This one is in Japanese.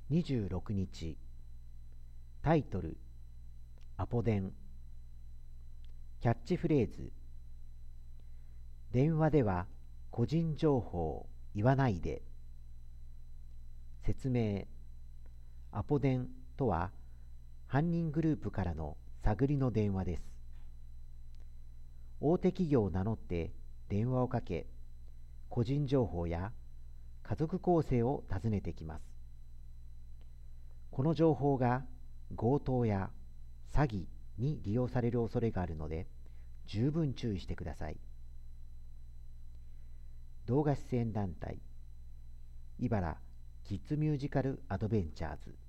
26日、タイトル、アポ電。キャッチフレーズ、電話では個人情報言わないで。説明、アポ電とは犯人グループからの探りの電話です。大手企業を名乗って電話をかけ、個人情報や家族構成を尋ねてきます。この情報が強盗や詐欺に利用される恐れがあるので、十分注意してください。動画出演団体、茨キッズミュージカルアドベンチャーズ。